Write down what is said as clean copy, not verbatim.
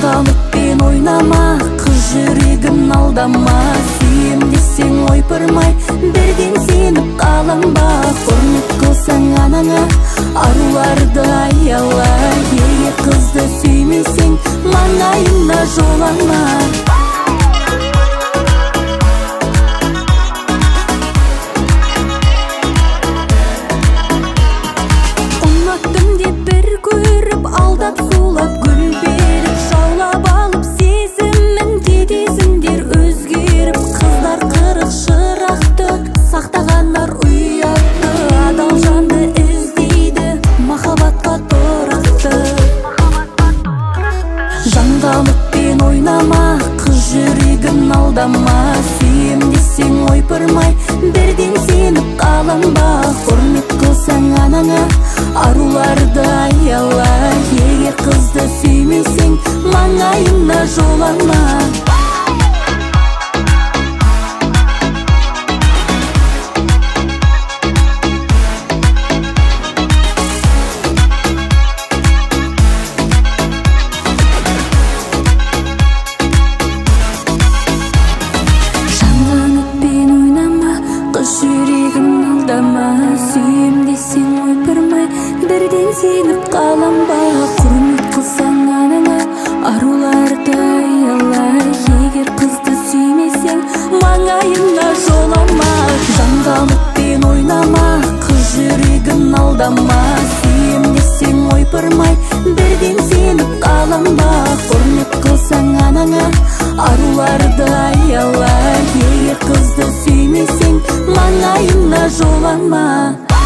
Жаңғалықпен ойнама, қыз жүрегін алдама. Сүйем десең ойпырмай, бірден сеніп қаланба. Құрмет қылсаң анаңа, аруларды аяла. Егер қызды сүймесең, маңайына жолама. Ұнаттым деп бір көріп, алдап сулап гүл беріп, жаулап алып сезімін кетесіңдер өзгеріп. Қыздар қырық шырақты, сақтағандар ұятты. Адал жанды іздейді, махаббатқа тұрақты. Жаңғалықпен ойнама, қыз жүрегін алдама. Сүйем десең ойпырмай, бірден сеніп қаланба. Құрмет қылсаң анаңа, аруларды аяла. Егер қызды сүймесең, маңайына жолама. Жаңғалықпен ойнама, қыз жүрегін алдама. Сүйем десең ойпырмай, бірден сеніп қаланба. Құрмет қылсаң анаңа, аруларды аяла. Егер қызды сүймесең, маңайына жолама. Жаңғалықпен ойнама, қыз жүрегін алдама. Сүйем десең ойпырмай, бірден сеніп қаланба. Құрмет қылсаң анаңа, аруларды аяла. Егер қызды сүймесең, маңайына жолама.